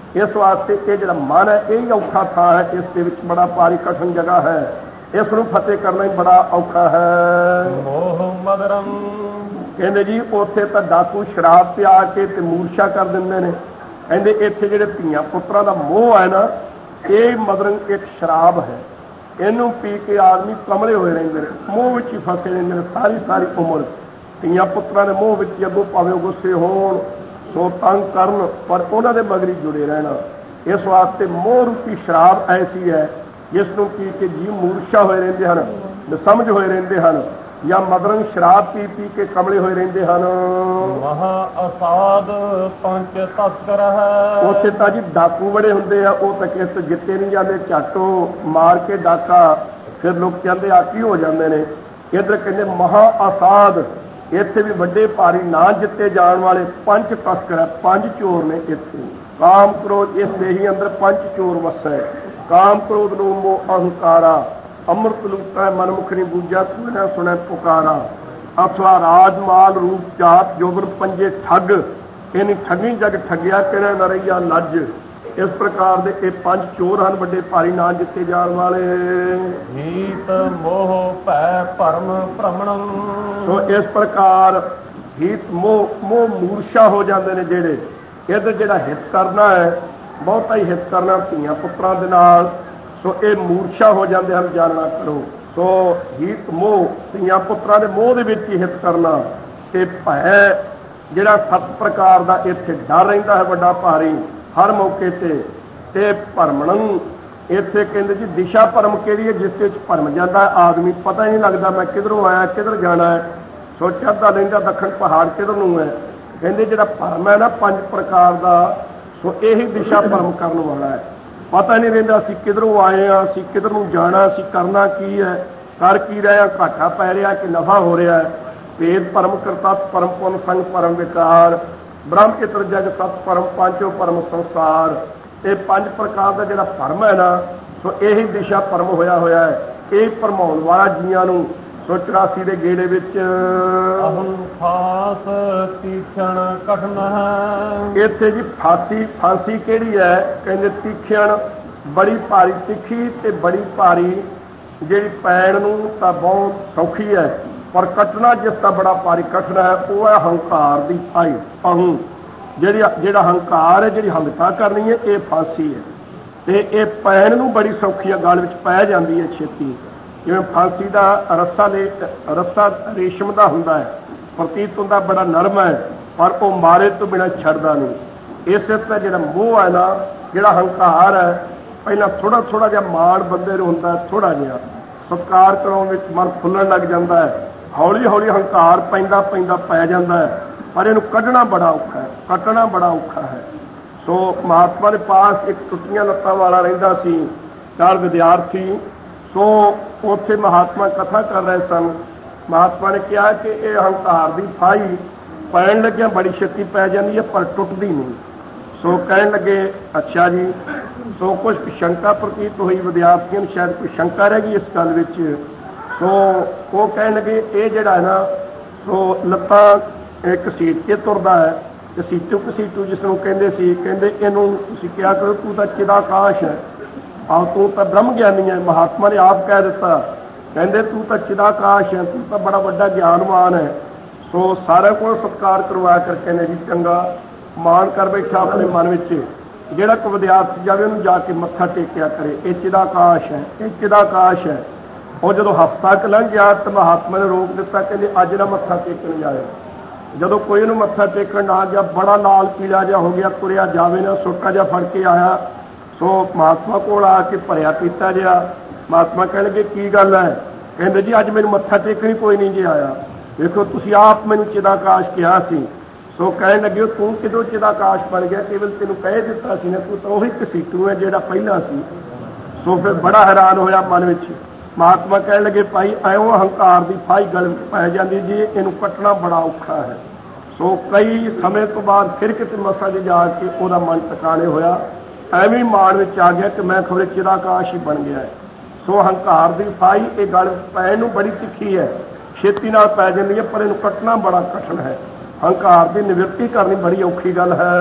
ਇਸ ਵਾਸਤੇ ਇਹ ਜਿਹੜਾ ਮਨ ਹੈ ਇਹ ਹੀ ਔਖਾ ਥਾਂ ਹੈ, ਇਸ ਦੇ ਵਿੱਚ ਬੜਾ ਭਾਰੀ ਕਠਿਨ ਜਗ੍ਹਾ ਹੈ, ਇਸ ਨੂੰ ਫਤਿਹ ਕਰਨਾ ਹੀ ਬੜਾ ਔਖਾ ਹੈ। ਮੋਹ ਮਦਰੰ ਕਹਿੰਦੇ ਜੀ ਉੱਥੇ ਤਾਂ ਡਾਕੂ ਸ਼ਰਾਬ ਤੇ ਆ ਕੇ ਤੇ ਮੂਰਛਾ ਕਰ ਦਿੰਦੇ ਨੇ। ਕਹਿੰਦੇ ਇੱਥੇ ਜਿਹੜੇ ਧੀਆਂ ਪੁੱਤਰਾਂ ਦਾ ਮੋਹ ਹੈ ਨਾ, ਇਹ ਮਦਰੰਗ ਇੱਕ ਸ਼ਰਾਬ ਹੈ, ਇਹਨੂੰ ਪੀ ਕੇ ਆਦਮੀ ਕਮਲੇ ਹੋਏ ਰਹਿੰਦੇ ਨੇ, ਮੋਹ ਵਿੱਚ ਹੀ ਫਸੇ ਰਹਿੰਦੇ ਨੇ ਸਾਰੀ ਸਾਰੀ ਉਮਰ। ਧੀਆਂ ਪੁੱਤਰਾਂ ਦੇ ਮੋਹ ਵਿੱਚ ਅੱਗੋਂ ਭਾਵੇਂ ਗੁੱਸੇ ਹੋਣ, ਸੋ ਤੰਗ ਕਰਨ, ਪਰ ਉਹਨਾਂ ਦੇ ਮਗਰੀ ਜੁੜੇ ਰਹਿਣਾ। ਇਸ ਵਾਸਤੇ ਮੋਹ ਰੂਪੀ ਸ਼ਰਾਬ ਐਸੀ ਹੈ ਜਿਸ ਨੂੰ ਪੀ ਕੇ ਜੀ ਮੂਰਛਾ ਹੋਏ ਰਹਿੰਦੇ ਹਨ, ਨਿਸਮਝ ਹੋਏ ਰਹਿੰਦੇ ਹਨ, ਜਾਂ ਮਦਰੰਗ ਸ਼ਰਾਬ ਪੀ ਪੀ ਕੇ ਕਮਲੇ ਹੋਏ ਰਹਿੰਦੇ ਹਨ। ਮਹਾ ਅਸਾਦ ਪੰਚ ਤਸਕਰ ਹੈ। ਉੱਥੇ ਤਾਂ ਜੀ ਡਾਕੂ ਬੜੇ ਹੁੰਦੇ ਆ, ਉਹ ਤਾਂ ਕਿਸੇ ਤੋਂ ਜਿੱਤੇ ਨਹੀਂ ਜਾਂਦੇ, ਝਾਟੋ ਮਾਰ ਕੇ ਡਾਕਾ ਫਿਰ ਲੋਕ ਕਹਿੰਦੇ ਆਕੀ ਹੋ ਜਾਂਦੇ ਨੇ। ਇੱਧਰ ਕਹਿੰਦੇ ਮਹਾ ਅਸਾਦ, ਇੱਥੇ ਵੀ ਵੱਡੇ ਭਾਰੀ ਨਾ ਜਿੱਤੇ ਜਾਣ ਵਾਲੇ ਪੰਜ ਤਸਕਰ ਹੈ, ਪੰਜ ਚੋਰ ਨੇ ਇੱਥੇ। ਕਾਮ ਕ੍ਰੋਧ, ਇਸ ਦੇਹੀ ਅੰਦਰ ਪੰਜ ਚੋਰ ਵਸੈ। ਕਾਮ ਕ੍ਰੋਧ ਨੂੰ ਮੋਹ ਅਹੰਕਾਰਾ, ਅੰਮ੍ਰਿਤ ਲੂਟਾ ਮਨਮੁਖ ਨੀ ਬੂਝਾ, ਸੁਣਿਆ ਸੁਣਿਆ ਪੁਕਾਰਾ। ਅਸਲਾ ਰਾਜ ਮਾਲ ਰੂਪ ਚਾਤ ਜੋਬਰ ਪੰਜੇ ਠੱਗ, ਇਹਨੀ ਠੱਗੀ ਜਗ ਠੱਗਿਆ ਕਿਹੜਾ ਨਰਈਆ ਲੱਜ। ਇਸ ਪ੍ਰਕਾਰ ਦੇ ਇਹ ਪੰਜ ਚੋਰ ਹਨ, ਵੱਡੇ ਭਾਰੀ ਨਾ ਜਿੱਤੇ ਜਾਣ ਵਾਲੇ। ਹੀਤ ਮੋਹ ਭੈ ਭਰਮ ਭ੍ਰਮਣੰ। ਸੋ ਇਸ ਪ੍ਰਕਾਰ ਹੀਤ ਮੋਹ ਮੋਹ ਮੂਰਛਾ ਹੋ ਜਾਂਦੇ ਨੇ ਜਿਹੜੇ। ਇਹਦੇ ਜਿਹੜਾ ਹਿੱਤ ਕਰਨਾ ਹੈ, ਬਹੁਤਾ ਹੀ ਹਿੱਤ ਕਰਨਾ ਧੀਆਂ ਪੁੱਤਰਾਂ ਦੇ ਨਾਲ, ਸੋ ਇਹ ਮੂਰਛਾ ਹੋ ਜਾਂਦੇ ਹਨ, ਜਾਣਨਾ ਕਰੋ। ਸੋ ਹੀਤ ਮੋਹ, ਧੀਆਂ ਪੁੱਤਰਾਂ ਦੇ ਮੋਹ ਦੇ ਵਿੱਚ ਹੀ ਹਿੱਤ ਕਰਨਾ। ਤੇ ਭੈ ਜਿਹੜਾ ਸੱਤ ਪ੍ਰਕਾਰ ਦਾ ਇੱਥੇ ਡਰ ਰਹਿੰਦਾ ਹੈ ਵੱਡਾ ਭਾਰੀ ਹਰ ਮੌਕੇ ਤੇ। ਤੇ ਭਰਮਣੰ, ਇੱਥੇ ਕਹਿੰਦੇ ਜੀ ਦਿਸ਼ਾ ਭਰਮ ਕਿਹੜੀ ਹੈ, ਜਿਸ ਵਿੱਚ ਭਰਮ ਜਾਂਦਾ ਆਦਮੀ, ਪਤਾ ਹੀ ਨਹੀਂ ਲੱਗਦਾ ਮੈਂ ਕਿੱਧਰੋਂ ਆਇਆ ਕਿੱਧਰ ਜਾਣਾ ਹੈ, ਸੋ ਚੜ੍ਹਦਾ ਲੈਂਦਾ ਦੱਖਣ ਪਹਾੜ ਕਿੱਧਰ ਨੂੰ ਹੈ। ਕਹਿੰਦੇ ਜਿਹੜਾ ਭਰਮ ਹੈ ਨਾ ਪੰਜ ਪ੍ਰਕਾਰ ਦਾ, ਸੋ ਇਹੀ ਦਿਸ਼ਾ ਭਰਮ ਕਰਨ ਵਾਲਾ ਹੈ। ਪਤਾ ਨਹੀਂ ਰਹਿੰਦਾ ਅਸੀਂ ਕਿੱਧਰੋਂ ਆਏ ਹਾਂ, ਅਸੀਂ ਕਿੱਧਰ ਨੂੰ ਜਾਣਾ, ਅਸੀਂ ਕਰਨਾ ਕੀ ਹੈ, ਕਰ ਕੀ ਰਿਹਾ, ਘਾਟਾ ਪੈ ਰਿਹਾ ਕਿ ਨਫਾ ਹੋ ਰਿਹਾ ਹੈ। ਭੇਦ ਭਰਮ ਕਰਤਾ ਪਰਮ ਪੁੰਨ ਸੰਗ ਪਰਮ ਵਿਕਾਰ, ਬ੍ਰਹਮ ਇਤਰ ਜਗ ਸਤ ਪਰਮ ਪੰਚੋ ਪਰਮ ਸੰਸਾਰ। ਇਹ ਪੰਜ ਪ੍ਰਕਾਰ ਦਾ ਜਿਹੜਾ ਭਰਮ ਹੈ ਨਾ, ਸੋ ਇਹੀ ਦਿਸ਼ਾ ਭਰਮ ਹੋਇਆ ਹੋਇਆ ਹੈ। ਇਹ ਭਰਮਾਉਣ ਵਾਲਾ ਜੀਆਂ ਨੂੰ ਸੋ ਚੁਰਾਸੀ ਦੇ ਗੇੜੇ ਵਿੱਚ ਅਹੰ ਖਾਸ ਤੀਖਣ ਕਠਨ ਹੈ। ਇੱਥੇ ਜੀ ਫਾਂਸੀ, ਫਾਂਸੀ ਕਿਹੜੀ ਹੈ, ਕਹਿੰਦੇ ਤੀਖਣ, ਬੜੀ ਭਾਰੀ ਤਿੱਖੀ ਤੇ ਬੜੀ ਭਾਰੀ। ਜਿਹੜੀ ਪੈਣ ਨੂੰ ਤਾਂ ਬਹੁਤ ਸੌਖੀ ਹੈ, ਪਰ ਕੱਟਣਾ ਜਿਸ ਦਾ ਬੜਾ ਭਾਰੀ ਕਠਨ ਹੈ, ਉਹ ਹੈ ਹੰਕਾਰ ਦੀ ਫਾਈ। ਅਹੰ ਜਿਹੜੀ ਜਿਹੜਾ ਹੰਕਾਰ ਹੈ, ਜਿਹੜੀ ਹੰਕਤਾ ਕਰਨੀ ਹੈ, ਇਹ ਫਾਂਸੀ ਹੈ। ਤੇ ਇਹ ਪੈਣ ਨੂੰ ਬੜੀ ਸੌਖੀ ਹੈ, ਗਲ ਵਿੱਚ ਪੈ ਜਾਂਦੀ ਹੈ ਛੇਤੀ। ਜਿਵੇਂ ਫਾਂਸੀ ਦਾ ਰੱਸਾ ਲੈ ਰੱਸਾ ਰੇਸ਼ਮ ਦਾ ਹੁੰਦਾ ਹੈ, ਪ੍ਰਤੀਤ ਹੁੰਦਾ ਬੜਾ ਨਰਮ ਹੈ, ਪਰ ਉਹ ਮਾਰੇ ਤੋਂ ਬਿਨਾਂ ਛੱਡਦਾ ਨਹੀਂ। ਇਸੇ ਤਰ੍ਹਾਂ ਜਿਹੜਾ ਮੋਹ ਹੈ ਨਾ, ਜਿਹੜਾ ਹੰਕਾਰ ਹੈ, ਪਹਿਲਾਂ ਥੋੜਾ ਥੋੜਾ ਜਿਹਾ ਮਾਣ ਬੰਦੇ ਨੂੰ ਹੁੰਦਾ, ਥੋੜਾ ਜਿਹਾ ਸਤਿਕਾਰ ਕਰਾਉਣ ਵਿੱਚ ਮਨ ਖੁੱਲਣ ਲੱਗ ਜਾਂਦਾ ਹੈ, ਹੌਲੀ ਹੌਲੀ ਹੰਕਾਰ ਪੈਂਦਾ ਪੈਂਦਾ ਪੈ ਜਾਂਦਾ ਹੈ, ਪਰ ਇਹਨੂੰ ਕੱਢਣਾ ਬੜਾ ਔਖਾ ਹੈ, ਕੱਟਣਾ ਬੜਾ ਔਖਾ ਹੈ। ਸੋ ਮਹਾਤਮਾ ਦੇ ਪਾਸ ਇੱਕ ਟੁੱਟੀਆਂ ਲੱਤਾਂ ਵਾਲਾ ਰਹਿੰਦਾ ਸੀ, ਚਾਰ ਵਿਦਿਆਰਥੀ। ਸੋ ਉੱਥੇ ਮਹਾਤਮਾ ਕਥਾ ਕਰ ਰਹੇ ਸਨ। ਮਹਾਤਮਾ ਨੇ ਕਿਹਾ ਕਿ ਇਹ ਹੰਕਾਰ ਦੀ ਫਾਈ ਪੈਣ ਲੱਗਿਆ ਬੜੀ ਛੇਤੀ ਪੈ ਜਾਂਦੀ ਹੈ, ਪਰ ਟੁੱਟਦੀ ਨਹੀਂ। ਸੋ ਕਹਿਣ ਲੱਗੇ ਅੱਛਾ ਜੀ। ਸੋ ਕੁਝ ਸ਼ੰਕਾ ਪ੍ਰਤੀਤ ਹੋਈ ਵਿਦਿਆਰਥੀਆਂ ਨੂੰ, ਸ਼ਾਇਦ ਕੋਈ ਸ਼ੰਕਾ ਰਹਿ ਗਈ ਇਸ ਗੱਲ ਵਿੱਚ। ਸੋ ਉਹ ਕਹਿਣ ਲੱਗੇ ਇਹ ਜਿਹੜਾ ਹੈ ਨਾ, ਸੋ ਲੱਤਾਂ ਇੱਕ ਸੀਟ ਕੇ ਤੁਰਦਾ ਹੈ, ਤੇ ਸੀਟੂ ਕਸੀਟੂ ਜਿਸ ਨੂੰ ਕਹਿੰਦੇ ਸੀ, ਕਹਿੰਦੇ ਇਹਨੂੰ ਤੁਸੀਂ ਕਿਹਾ ਕਰੋ ਤੂੰ ਤਾਂ ਚਿਦਾਕਾਸ਼ ਹੈ, ਆਹ ਤੂੰ ਤਾਂ ਬ੍ਰਹਮ ਗਿਆਨੀ ਹੈ। ਮਹਾਤਮਾ ਨੇ ਆਪ ਕਹਿ ਦਿੱਤਾ, ਕਹਿੰਦੇ ਤੂੰ ਤਾਂ ਚਿਦਾਕਾਸ਼ ਹੈ, ਤੂੰ ਤਾਂ ਬੜਾ ਵੱਡਾ ਗਿਆਨਵਾਨ ਹੈ। ਸੋ ਸਾਰਿਆਂ ਕੋਲ ਸਤਿਕਾਰ ਕਰਵਾ ਕਰ ਕਹਿੰਦੇ ਜੀ ਚੰਗਾ ਮਾਣ ਕਰ ਬੈਠਾ ਆਪਣੇ ਮਨ ਵਿੱਚ। ਜਿਹੜਾ ਕੋਈ ਵਿਦਿਆਰਥੀ ਜਾਵੇ ਉਹਨੂੰ ਜਾ ਕੇ ਮੱਥਾ ਟੇਕਿਆ ਕਰੇ, ਇਹ ਚਿਦਾਕਾਸ਼ ਹੈ, ਇਹ ਚਿਦਾਕਾਸ਼ ਹੈ। ਉਹ ਜਦੋਂ ਹਫ਼ਤਾ ਕੁ ਲੰਘ ਗਿਆ ਤਾਂ ਮਹਾਤਮਾ ਨੇ ਰੋਕ ਦਿੱਤਾ, ਕਹਿੰਦੇ ਅੱਜ ਨਾ ਮੱਥਾ ਟੇਕਣ ਜਾਏ। ਜਦੋਂ ਕੋਈ ਇਹਨੂੰ ਮੱਥਾ ਟੇਕਣ ਨਾ ਗਿਆ, ਬੜਾ ਲਾਲ ਪੀਲਾ ਜਿਹਾ ਹੋ ਗਿਆ, ਤੁਰਿਆ ਜਾਵੇ ਨਾ, ਸੋਟਾ ਜਿਹਾ ਫੜ ਕੇ ਆਇਆ। ਸੋ ਮਹਾਤਮਾ ਕੋਲ ਆ ਕੇ ਭਰਿਆ ਪੀਤਾ ਜਿਹਾ। ਮਹਾਤਮਾ ਕਹਿਣਗੇ ਕੀ ਗੱਲ ਹੈ, ਕਹਿੰਦੇ ਜੀ ਅੱਜ ਮੈਨੂੰ ਮੱਥਾ ਟੇਕਣ ਕੋਈ ਨਹੀਂ ਜੀ ਆਇਆ, ਵੇਖੋ ਤੁਸੀਂ ਆਪ ਮੈਨੂੰ ਚਿਦਾਕਾਸ਼ ਕਿਹਾ ਸੀ। ਸੋ ਕਹਿਣ ਲੱਗੇ ਤੂੰ ਕਿਦੋਂ ਚਿਦਾਕਾਸ਼ ਬਣ ਗਿਆ, ਕੇਵਲ ਤੈਨੂੰ ਕਹਿ ਦਿੱਤਾ ਸੀ ਨਾ, ਤੂੰ ਤਾਂ ਉਹੀ ਕਸੀਟੂ ਹੈ ਜਿਹੜਾ ਪਹਿਲਾਂ ਸੀ। ਸੋ ਫਿਰ ਬੜਾ ਹੈਰਾਨ ਹੋਇਆ ਮਨ ਵਿੱਚ। ਮਹਾਤਮਾ ਕਹਿਣ ਲੱਗੇ ਭਾਈ ਐਉਂ ਹੰਕਾਰ ਦੀ ਫਾਈ ਗਲ ਵਿੱਚ ਪੈ ਜਾਂਦੀ ਜੀ, ਇਹਨੂੰ ਕੱਟਣਾ ਬੜਾ ਔਖਾ ਹੈ। ਸੋ ਕਈ ਸਮੇਂ ਤੋਂ ਬਾਅਦ ਫਿਰ ਕਿਤੇ ਮੱਥਾ ਜੀ ਜਾ ਕੇ ਉਹਦਾ ਮਨ ਟਿਕਾਣੇ ਹੋਇਆ, ਐਵੇਂ ਮਾਣ ਵਿੱਚ ਆ ਗਿਆ ਕਿ ਮੈਂ ਖਬਰੇ ਚਿਦਾਕਾਸ਼ ਹੀ ਬਣ ਗਿਆ ਹੈ। ਸੋ ਹੰਕਾਰ ਦੀ ਫਾਈ ਇਹ ਗਲ ਪੈਣ ਨੂੰ ਬੜੀ ਤਿੱਖੀ ਹੈ, ਛੇਤੀ ਨਾਲ ਪੈ ਜਾਂਦੀ ਹੈ, ਪਰ ਇਹਨੂੰ ਕੱਟਣਾ ਬੜਾ ਕਠਿਨ ਹੈ। ਹੰਕਾਰ ਦੀ ਨਿਵਰਤੀ ਕਰਨੀ ਬੜੀ ਔਖੀ ਗੱਲ ਹੈ।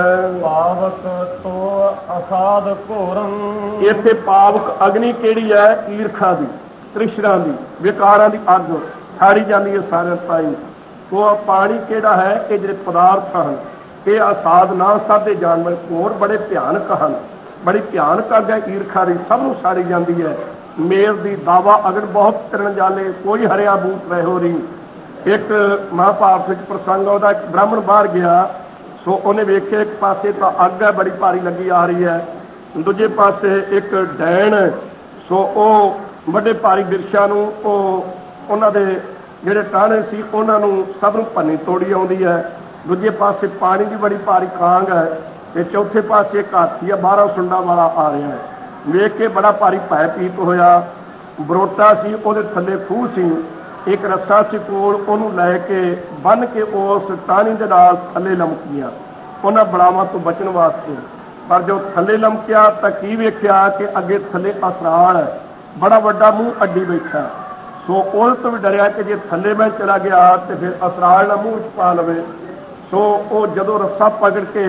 ਪਾਵਕ ਤੋ ਅਸਾਧ ਘੋਰਨ, ਇੱਥੇ ਪਾਵਕ ਅਗਨੀ ਕਿਹੜੀ ਹੈ? ਈਰਖਾ ਦੀ, ਤ੍ਰਿਸ਼ਨਾ ਦੀ, ਵਿਕਾਰਾਂ ਦੀ ਅੱਗ ਸਾੜੀ ਜਾਂਦੀ ਹੈ ਸਾਰਿਆਂ ਤਾਈਂ। ਉਹ ਪਾਣੀ ਕਿਹੜਾ ਹੈ? ਇਹ ਜਿਹੜੇ ਪਦਾਰਥ ਹਨ ਇਹ ਅਸਾਧ ਨਾ ਸਾਧੇ ਜਾਨਵਰ ਹੋਰ ਬੜੇ ਭਿਆਨਕ ਹਨ, ਬੜੀ ਭਿਆਨਕ ਅੱਗ ਹੈ ਈਰਖਾ ਦੀ, ਸਭ ਨੂੰ ਸਾੜੀ ਜਾਂਦੀ ਹੈ। ਮੇਰ ਦੀ ਦਾਵਾ ਅਗਰ ਬਹੁਤ ਤਿਰਣ ਜਾਲੇ ਕੋਈ ਹਰਿਆ ਬੂਤ ਰਹਿ ਹੋ ਰਹੀ। ਇੱਕ ਮਹਾਂਭਾਰਤ ਵਿੱਚ ਪ੍ਰਸੰਗ ਉਹਦਾ, ਇੱਕ ਬ੍ਰਾਹਮਣ ਬਾਹਰ ਗਿਆ, ਸੋ ਉਹਨੇ ਵੇਖਿਆ ਇੱਕ ਪਾਸੇ ਤਾਂ ਅੱਗ ਹੈ ਬੜੀ ਭਾਰੀ ਲੱਗੀ ਆ ਰਹੀ ਹੈ, ਦੂਜੇ ਪਾਸੇ ਇੱਕ ਡੈਣ, ਸੋ ਉਹ ਵੱਡੇ ਭਾਰੀ ਬਿਰਛਾਂ ਨੂੰ ਉਹ ਉਹਨਾਂ ਦੇ ਜਿਹੜੇ ਟਾਹਣੇ ਸੀ ਉਹਨਾਂ ਨੂੰ ਸਭ ਨੂੰ ਭੰਨੀ ਤੋੜੀ ਆਉਂਦੀ ਹੈ। ਦੂਜੇ ਪਾਸੇ ਪਾਣੀ ਦੀ ਬੜੀ ਭਾਰੀ ਕਾਂਗ ਹੈ ਤੇ ਚੌਥੇ ਪਾਸੇ ਇੱਕ ਹਾਥੀ ਹੈ ਬਾਰਾਂ ਸੁੰਡਾਂ ਵਾਲਾ ਆ ਰਿਹਾ ਹੈ। ਵੇਖ ਕੇ ਬੜਾ ਭਾਰੀ ਭੈ ਪੀਤ ਹੋਇਆ। ਬਰੋਟਾ ਸੀ, ਉਹਦੇ ਥੱਲੇ ਖੂਹ ਸੀ, ਇੱਕ ਰੱਸਾ ਸੀ ਕੋਲ, ਉਹਨੂੰ ਲੈ ਕੇ ਬੰਨ ਕੇ ਉਸ ਟਾਹਣੀ ਦੇ ਨਾਲ ਥੱਲੇ ਲਮਕੀਆਂ ਉਹਨਾਂ ਬਲਾਵਾਂ ਤੋਂ ਬਚਣ ਵਾਸਤੇ। ਪਰ ਜੋ ਥੱਲੇ ਲਮਕਿਆ ਤਾਂ ਕੀ ਵੇਖਿਆ ਕਿ ਅੱਗੇ ਥੱਲੇ ਅਸਰਾਲ ਹੈ, ਬੜਾ ਵੱਡਾ ਮੂੰਹ ਅੱਡੀ ਬੈਠਾ। ਸੋ ਉਹ ਤੋਂ ਵੀ ਡਰਿਆ ਕਿ ਜੇ ਥੱਲੇ ਮੈਂ ਚਲਾ ਗਿਆ ਤੇ ਫਿਰ ਅਸਰਾਲ ਨਾ ਮੂੰਹ ਚ ਪਾ ਲਵੇ। ਸੋ ਉਹ ਜਦੋਂ ਰੱਸਾ ਪਕੜ ਕੇ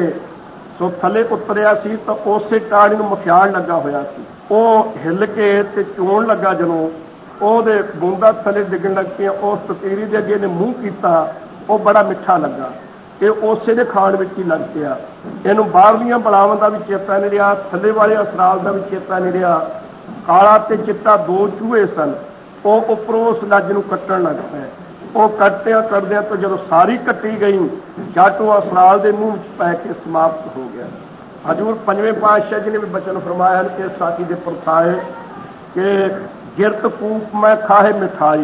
ਸੋ ਥੱਲੇ ਉਤਰਿਆ ਸੀ ਤਾਂ ਉਸੇ ਟਾਹਣੀ ਨੂੰ ਮਖਿਆਲ ਲੱਗਾ ਹੋਇਆ ਸੀ। ਉਹ ਹਿੱਲ ਕੇ ਤੇ ਚੋਣ ਲੱਗਾ, ਜਦੋਂ ਉਹਦੇ ਬੂੰਦਾਂ ਥੱਲੇ ਡਿੱਗਣ ਲੱਗ ਪਈਆਂ, ਉਸ ਤਤੀਰੀ ਦੇ ਅੱਗੇ ਨੇ ਮੂੰਹ ਕੀਤਾ, ਉਹ ਬੜਾ ਮਿੱਠਾ ਲੱਗਾ। ਇਹ ਉਸੇ ਦੇ ਖਾਣ ਵਿੱਚ ਹੀ ਲੱਗ ਪਿਆ। ਇਹਨੂੰ ਬਾਹਰਲੀਆਂ ਬਲਾਵਾਂ ਦਾ ਵੀ ਚੇਤਾ ਨਹੀਂ ਰਿਹਾ, ਥੱਲੇ ਵਾਲੇ ਅਸਰਾਲ ਦਾ ਵੀ ਚੇਤਾ ਨਹੀਂ ਰਿਹਾ। ਕਾਲਾ ਤੇ ਚਿੱਟਾ ਦੋ ਚੂਹੇ ਸਨ, ਉਹ ਉੱਪਰੋਂ ਉਸ ਲੱਜ ਨੂੰ ਕੱਟਣ ਲੱਗ ਪਏ। ਉਹ ਕੱਟਿਆਂ ਕੱਟਦਿਆਂ ਤੋਂ ਜਦੋਂ ਸਾਰੀ ਕੱਟੀ ਗਈ, ਚਾਟੂ ਅਸਰਾਲ ਦੇ ਮੂੰਹ ਵਿੱਚ ਪੈ ਕੇ ਸਮਾਪਤ ਹੋ ਗਿਆ। ਹਜ਼ੂਰ ਪੰਜਵੇਂ ਪਾਤਸ਼ਾਹ ਜੀ ਨੇ ਵੀ ਬਚਨ ਫਰਮਾਇਆ ਕਿ ਸਾਖੀ ਦੇ ਪਰਥਾਏ ਕਿ ਗਿਰਤ ਕੂਪ ਮੈਂ ਖਾਹੇ ਮਿਠਾਈ,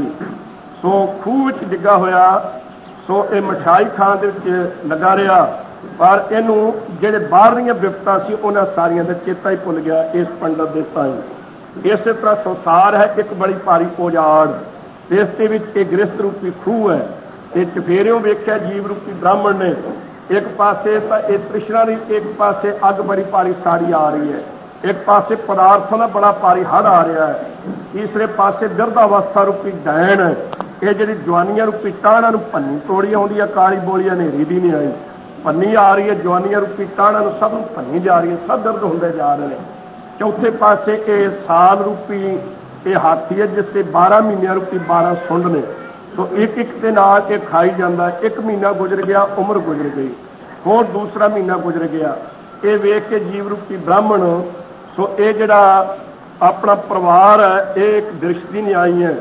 ਸੋ ਖੂਹ ਵਿੱਚ ਡਿੱਗਾ ਹੋਇਆ, ਸੋ ਇਹ ਮਿਠਾਈ ਖਾਣ ਦੇ ਵਿੱਚ ਲੱਗਾ ਰਿਹਾ, ਪਰ ਇਹਨੂੰ ਜਿਹੜੇ ਬਾਹਰਲੀਆਂ ਬਿਪਤਾ ਸੀ ਉਹਨਾਂ ਸਾਰੀਆਂ ਦਾ ਚੇਤਾ ਹੀ ਭੁੱਲ ਗਿਆ ਇਸ ਪੰਡਤ ਦੇ ਸਾਈਂ। ਇਸੇ ਤਰ੍ਹਾਂ ਸੰਸਾਰ ਹੈ ਇੱਕ ਬੜੀ ਭਾਰੀ ਉਜਾੜ, ਇਸ ਦੇ ਵਿੱਚ ਇਹ ਗ੍ਰਸਤ ਰੂਪੀ ਖੂਹ ਹੈ। ਇਹ ਚਫੇਰਿਓਂ ਵੇਖਿਆ ਜੀਵ ਰੂਪੀ ਬ੍ਰਾਹਮਣ ਨੇ, ਇੱਕ ਪਾਸੇ ਤਾਂ ਇਹ ਤ੍ਰਿਸ਼ਨਾ ਦੀ, ਇੱਕ ਪਾਸੇ ਅੱਗ ਬੜੀ ਭਾਰੀ ਸਾੜੀ ਆ ਰਹੀ ਹੈ, ਇੱਕ ਪਾਸੇ ਪਦਾਰਥਾਂ ਦਾ ਬੜਾ ਭਾਰੀ ਹੜ ਆ ਰਿਹਾ ਹੈ, ਤੀਸਰੇ ਪਾਸੇ ਦਰਦ ਅਵਸਥਾ ਰੂਪੀ ਡੈਣ, ਇਹ ਜਿਹੜੀ ਜਵਾਨੀਆਂ ਰੂਪੀ ਟਾਹਣਾ ਨੂੰ ਭੰਨੀ ਤੋੜੀ ਆਉਂਦੀ ਹੈ। ਕਾਲੀ ਬੋਲੀ ਹਨੇਰੀ ਦੀ ਨਹੀਂ ਆਈ, ਭੰਨੀ ਆ ਰਹੀ ਹੈ ਜਵਾਨੀਆਂ ਰੂਪੀ ਟਾਹਣਾ ਨੂੰ, ਸਭ ਨੂੰ ਭੰਨੀ ਜਾ ਰਹੀ ਹੈ, ਸਭ ਦਰਦ ਹੁੰਦੇ ਜਾ ਰਹੇ ਨੇ। ਚੌਥੇ ਪਾਸੇ ਇਹ ਸਾਲ ਰੂਪੀ ਇਹ ਹਾਥੀ ਹੈ ਜਿਸ ਤੇ ਬਾਰਾਂ ਮਹੀਨਿਆਂ ਰੂਪੀ ਬਾਰਾਂ ਸੁੰਡ ਨੇ, ਸੋ ਇੱਕ ਇੱਕ ਦੇ ਨਾਲ ਇਹ ਖਾਈ ਜਾਂਦਾ। ਇੱਕ ਮਹੀਨਾ ਗੁਜ਼ਰ ਗਿਆ, ਉਮਰ ਗੁਜ਼ਰ ਗਈ, ਹੋਰ ਦੂਸਰਾ ਮਹੀਨਾ ਗੁਜ਼ਰ ਗਿਆ। ਇਹ ਵੇਖ ਕੇ ਜੀਵ ਰੂਪੀ ਬ੍ਰਾਹਮਣ, ਸੋ ਇਹ ਜਿਹੜਾ ਆਪਣਾ ਪਰਿਵਾਰ ਹੈ ਇਹ ਇੱਕ ਦ੍ਰਿਸ਼ਟੀ ਨਹੀਂ ਆਈ ਹੈ।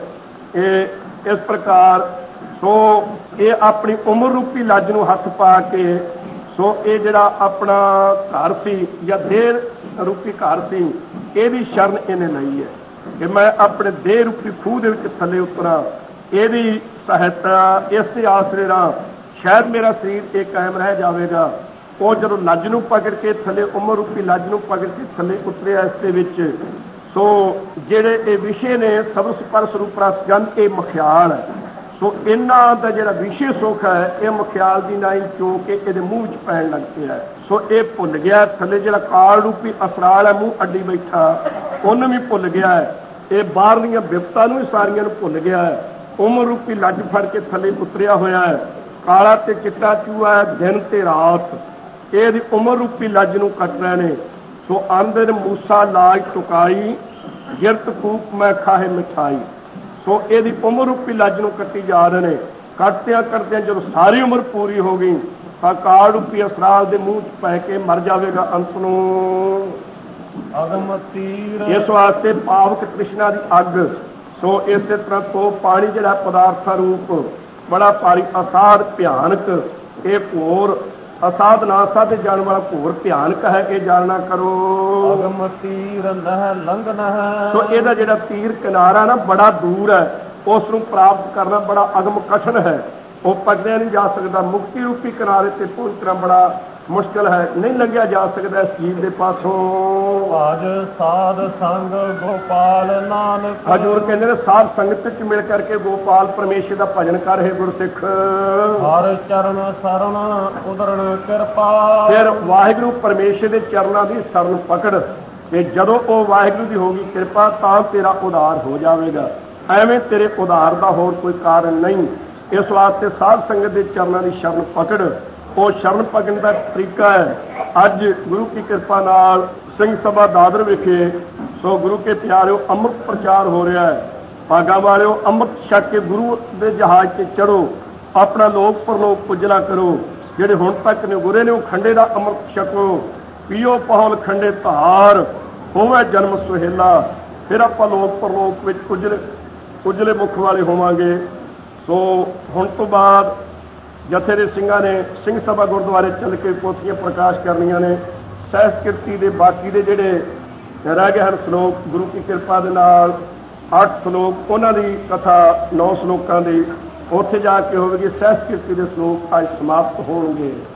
ਇਹ ਇਸ ਪ੍ਰਕਾਰ ਸੋ ਇਹ ਆਪਣੀ ਉਮਰ ਰੂਪੀ ਲੱਜ ਨੂੰ ਹੱਥ ਪਾ ਕੇ, ਸੋ ਇਹ ਜਿਹੜਾ ਆਪਣਾ ਘਰ ਸੀ ਜਾਂ ਦੇਹ ਰੂਪੀ ਘਰ ਸੀ, ਇਹਦੀ ਸ਼ਰਨ ਇਹਨੇ ਲਈ ਹੈ ਕਿ ਮੈਂ ਆਪਣੇ ਦੇਹ ਰੂਪੀ ਖੂਹ ਦੇ ਵਿੱਚ ਥੱਲੇ ਉਤਰਾਂ, ਇਹਦੀ ਸਹਾਇਤਾ, ਇਸ ਦੇ ਆਸਰੇ ਨਾਲ ਸ਼ਾਇਦ ਮੇਰਾ ਸਰੀਰ ਇਹ ਕਾਇਮ ਰਹਿ ਜਾਵੇਗਾ। ਉਹ ਜਦੋਂ ਲੱਜ ਨੂੰ ਪਕੜ ਕੇ ਥੱਲੇ, ਉਮਰ ਰੂਪੀ ਲੱਜ ਨੂੰ ਪਕੜ ਕੇ ਥੱਲੇ ਉਤਰਿਆ ਇਸ ਦੇ ਵਿੱਚ, ਸੋ ਜਿਹੜੇ ਇਹ ਵਿਸ਼ੇ ਨੇ ਸਬਰ ਸਪਰਸ ਰੂਪ ਰਸ ਗੰਧ, ਇਹ ਮਖਿਆਲ ਹੈ। ਸੋ ਇਹਨਾਂ ਦਾ ਜਿਹੜਾ ਵਿਸ਼ੇ ਸੁੱਖ ਹੈ ਇਹ ਮਖਿਆਲ ਦੀ ਨਾਈ ਚੋ ਕੇ ਇਹਦੇ ਮੂੰਹ ਵਿੱਚ ਪੈਣ ਲੱਗ ਪਿਆ। ਸੋ ਇਹ ਭੁੱਲ ਗਿਆ ਥੱਲੇ ਜਿਹੜਾ ਕਾਲ ਰੂਪੀ ਅਸਰਾਲ ਹੈ ਮੂੰਹ ਅੱਡੀ ਬੈਠਾ, ਉਹਨੂੰ ਵੀ ਭੁੱਲ ਗਿਆ ਹੈ। ਇਹ ਬਾਹਰਲੀਆਂ ਬਿਪਤਾ ਨੂੰ ਵੀ ਸਾਰੀਆਂ ਨੂੰ ਭੁੱਲ ਗਿਆ ਹੈ। ਉਮਰ ਰੂਪੀ ਲੱਜ ਫੜ ਕੇ ਥੱਲੇ ਉਤਰਿਆ ਹੋਇਆ ਹੈ। ਕਾਲਾ ਤੇ ਚਿੱਟਾ ਚੂਹਾ ਹੈ, ਦਿਨ ਤੇ ਰਾਤ, ਇਹਦੀ ਉਮਰ ਰੂਪੀ ਲੱਜ ਨੂੰ ਕੱਟ ਰਹੇ ਨੇ। ਸੋ ਆਂਦੇ ਨੇ ਮੂਸਾ ਲਾਜ ਟੁਕਾਈ, ਗਿਰਤ ਕੂਪ ਮੈਂ ਖਾਹੇ ਮਿਠਾਈ। ਸੋ ਇਹਦੀ ਉਮਰ ਰੂਪੀ ਲੱਜ ਨੂੰ ਕੱਟੀ ਜਾ ਰਹੇ ਨੇ। ਕੱਟਦਿਆਂ ਕੱਟਦਿਆਂ ਜਦੋਂ ਸਾਰੀ ਉਮਰ ਪੂਰੀ ਹੋ ਗਈ ਤਾਂ ਕਾਲ ਰੂਪੀ ਅਸਰਾਲ ਦੇ ਮੂੰਹ 'ਚ ਪੈ ਕੇ ਮਰ ਜਾਵੇਗਾ ਅੰਤ ਨੂੰ। ਅਗਮ ਤੀਰ, ਇਸ ਵਾਸਤੇ ਪਾਵਕ ਤ੍ਰਿਸ਼ਨਾ ਦੀ ਅੱਗ। ਸੋ ਇਸੇ ਤਰ੍ਹਾਂ ਤੋਂ ਪਾਣੀ ਜਿਹੜਾ ਪਦਾਰਥਾ ਰੂਪ ਬੜਾ ਭਾਰੀ ਅਸਾਧ ਭਿਆਨਕ, ਇਹ ਘੋਰ ਅਸਾਧ ਨਾ ਸਾਧੇ ਜਾਣ ਵਾਲਾ ਘੋਰ ਭਿਆਨਕ ਹੈ, ਇਹ ਜਾਣਨਾ ਕਰੋ। ਅਗਮ ਤੀਰ ਨਹਿ ਲੰਘਣਾ ਹੈ, ਸੋ ਇਹਦਾ ਜਿਹੜਾ ਤੀਰ ਕਿਨਾਰਾ ਨਾ ਬੜਾ ਦੂਰ ਹੈ, ਉਸ ਨੂੰ ਪ੍ਰਾਪਤ ਕਰਨਾ ਬੜਾ ਅਗਮ ਕਠਿਨ ਹੈ, ਉਹ ਪਕੜਿਆ ਨਹੀਂ ਜਾ ਸਕਦਾ। ਮੁਕਤੀ ਰੂਪੀ ਕਿਨਾਰੇ ਤੇ ਪਹੁੰਚਣਾ ਬੜਾ ਮੁਸ਼ਕਿਲ ਹੈ, ਨਹੀਂ ਲੰਘਿਆ ਜਾ ਸਕਦਾ ਇਸ ਜੀਵ ਦੇ ਪਾਸੋਂ। ਅੱਜ ਸਾਧ ਸੰਗ ਗੋਪਾਲ ਨਾਨਕ, ਹਜ਼ੂਰ ਕਹਿੰਦੇ ਨੇ ਸਾਧ ਸੰਗਤ ਵਿੱਚ ਮਿਲ ਕਰਕੇ ਗੋਪਾਲ ਪਰਮੇਸ਼ਰ ਦਾ ਭਜਨ ਕਰ, ਹੈ ਗੁਰਸਿੱਖ। ਹਰ ਚਰਨ ਸਰਣ ਉਦਰਣ ਕਿਰਪਾ, ਫਿਰ ਵਾਹਿਗੁਰੂ ਪਰਮੇਸ਼ਰ ਦੇ ਚਰਨਾਂ ਦੀ ਸ਼ਰਨ ਪਕੜ ਤੇ ਜਦੋਂ ਉਹ ਵਾਹਿਗੁਰੂ ਦੀ ਹੋਗੀ ਕਿਰਪਾ ਤਾਂ ਤੇਰਾ ਉਧਾਰ ਹੋ ਜਾਵੇਗਾ। ਐਵੇਂ ਤੇਰੇ ਉਧਾਰ ਦਾ ਹੋਰ ਕੋਈ ਕਾਰਨ ਨਹੀਂ। ਇਸ ਵਾਸਤੇ ਸਾਧ ਸੰਗਤ ਦੇ ਚਰਨਾਂ ਦੀ ਸ਼ਰਨ ਪਕੜ, ਉਹ ਸ਼ਰਨ ਪਕੜਨ ਦਾ ਤਰੀਕਾ ਹੈ। ਅੱਜ ਗੁਰੂ ਕੀ ਕਿਰਪਾ ਨਾਲ ਸਿੰਘ ਸਭਾ ਦਾਦਰ ਵਿਖੇ ਸੋ ਗੁਰੂ ਕੇ ਪਿਆਰਿਓ ਅੰਮ੍ਰਿਤ ਪ੍ਰਚਾਰ ਹੋ ਰਿਹਾ ਹੈ। ਭਾਗਾਂ ਵਾਲਿਓ, ਅੰਮ੍ਰਿਤ ਛਕ ਕੇ ਗੁਰੂ ਦੇ ਜਹਾਜ਼ ਤੇ ਚੜੋ, ਆਪਣਾ ਲੋਕ ਪਰਲੋਕ ਉਜਲਾ ਕਰੋ। ਜਿਹੜੇ ਹੁਣ ਤੱਕ ਨਿਗੁਰੇ ਨੇ ਉਹ ਖੰਡੇ ਦਾ ਅੰਮ੍ਰਿਤ ਛਕੋ, ਪੀਓ ਪਹਲ ਖੰਡੇ ਧਾਰ, ਹੋਵੇ ਜਨਮ ਸੁਹੇਲਾ। ਫਿਰ ਆਪਾਂ ਲੋਕ ਪਰਲੋਕ ਵਿੱਚ ਉਜਲੇ ਉਜਲੇ ਮੁਖ ਵਾਲੇ ਹੋਵਾਂਗੇ। ਸੋ ਹੁਣ ਤੋਂ ਬਾਅਦ ਜਥੇ ਦੇ ਸਿੰਘਾਂ ਨੇ ਸਿੰਘ ਸਭਾ ਗੁਰਦੁਆਰੇ ਚੱਲ ਕੇ ਪੋਥੀਆਂ ਪ੍ਰਕਾਸ਼ ਕਰਨੀਆਂ ਨੇ। ਸਹਿਜ ਕਿਰਤੀ ਦੇ ਬਾਕੀ ਦੇ ਜਿਹੜੇ ਰਹਿ ਗਏ ਹਨ ਸਲੋਕ, ਗੁਰੂ ਕੀ ਕਿਰਪਾ ਦੇ ਨਾਲ ਅੱਠ ਸਲੋਕ, ਉਹਨਾਂ ਦੀ ਕਥਾ ਨੌ ਸਲੋਕਾਂ ਦੀ ਉੱਥੇ ਜਾ ਕੇ ਹੋਵੇਗੀ। ਸਹਿਜ ਕਿਰਤੀ ਦੇ ਸਲੋਕ ਅੱਜ ਸਮਾਪਤ ਹੋਣਗੇ।